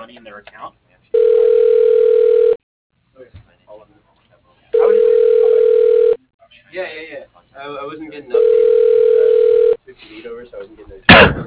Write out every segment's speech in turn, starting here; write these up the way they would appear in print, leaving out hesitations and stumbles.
I wasn't getting updates. Took the lead over, so I wasn't getting those.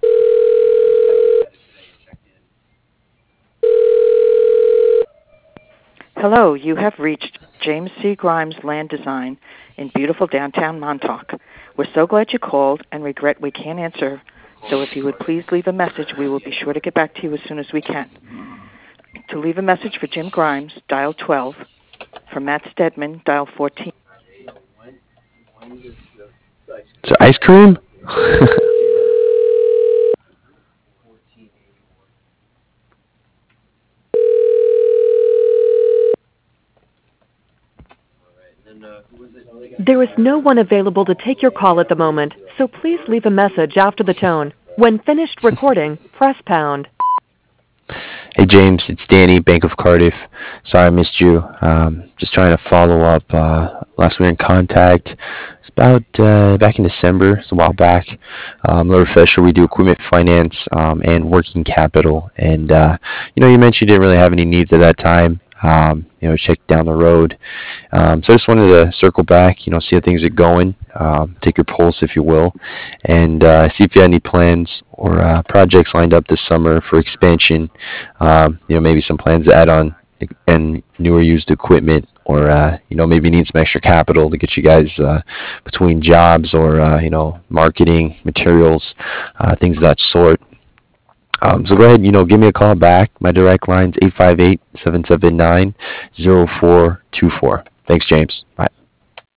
Hello, you have reached James C. Grimes Land Design in beautiful downtown Montauk. We're so glad you called and regret we can't answer, so if you would please leave a message, we will be sure to get back to you as soon as we can. To leave a message for Jim Grimes, dial 12. For Matt Stedman, dial 14. It's ice cream? There is no one available to take your call at the moment, so please leave a message after the tone. When finished recording, press pound. Hey James, it's Danny, Bank of Cardiff. Sorry I missed you. Just trying to follow up. Last we were in contact, it's about back in December, it's a while back. Little refresher, we do equipment finance and working capital. And you mentioned you didn't really have any needs at that time. Check down the road. So I just wanted to circle back, see how things are going, take your pulse, if you will, and see if you had any plans or projects lined up this summer for expansion. Maybe some plans to add on and newer used equipment, or maybe need some extra capital to get you guys between jobs or marketing materials, things of that sort. So go ahead, give me a call back. My direct line's 858-779-0424. Thanks, James. Bye.